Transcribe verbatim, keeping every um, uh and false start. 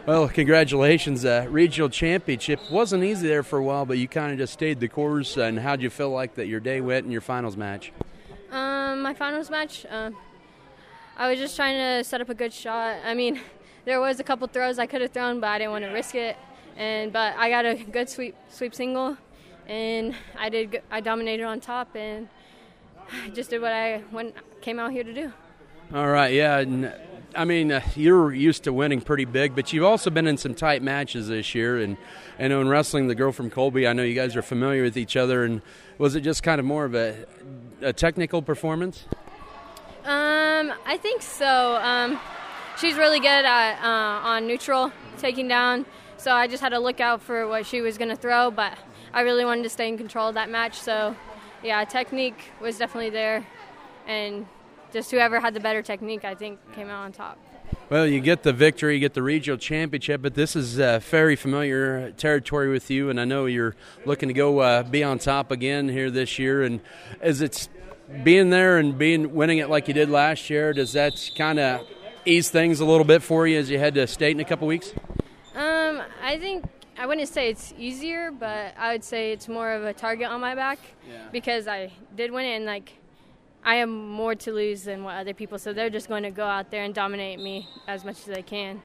Well, congratulations. Uh, regional championship wasn't easy there for a while, but you kind of just stayed the course. And how'd you feel like that your day went in your finals match? Um, my finals match, uh, I was just trying to set up a good shot. I mean, there was a couple throws I could have thrown, but I didn't want to risk it. And but I got a good sweep sweep single, and I did. I dominated on top, and I just did what I went came out here to do. All right, yeah. And, I mean, uh, you're used to winning pretty big, but you've also been in some tight matches this year. And I know in wrestling, the girl from Colby, I know you guys are familiar with each other. And was it just kind of more of a, a technical performance? Um, I think so. Um, she's really good at uh, on neutral, taking down. So I just had to look out for what she was going to throw. But I really wanted to stay in control of that match. So, yeah, technique was definitely there. And just whoever had the better technique, I think, came out on top. Well, you get the victory, you get the regional championship, but this is uh, very familiar territory with you, and I know you're looking to go uh, be on top again here this year. And as it's being there and being winning it like you did last year, does that kind of ease things a little bit for you as you head to state in a couple weeks? Um, I think I wouldn't say it's easier, but I would say it's more of a target on my back yeah. because I did win it, and like. I have more to lose than what other people, so they're just going to go out there and dominate me as much as they can.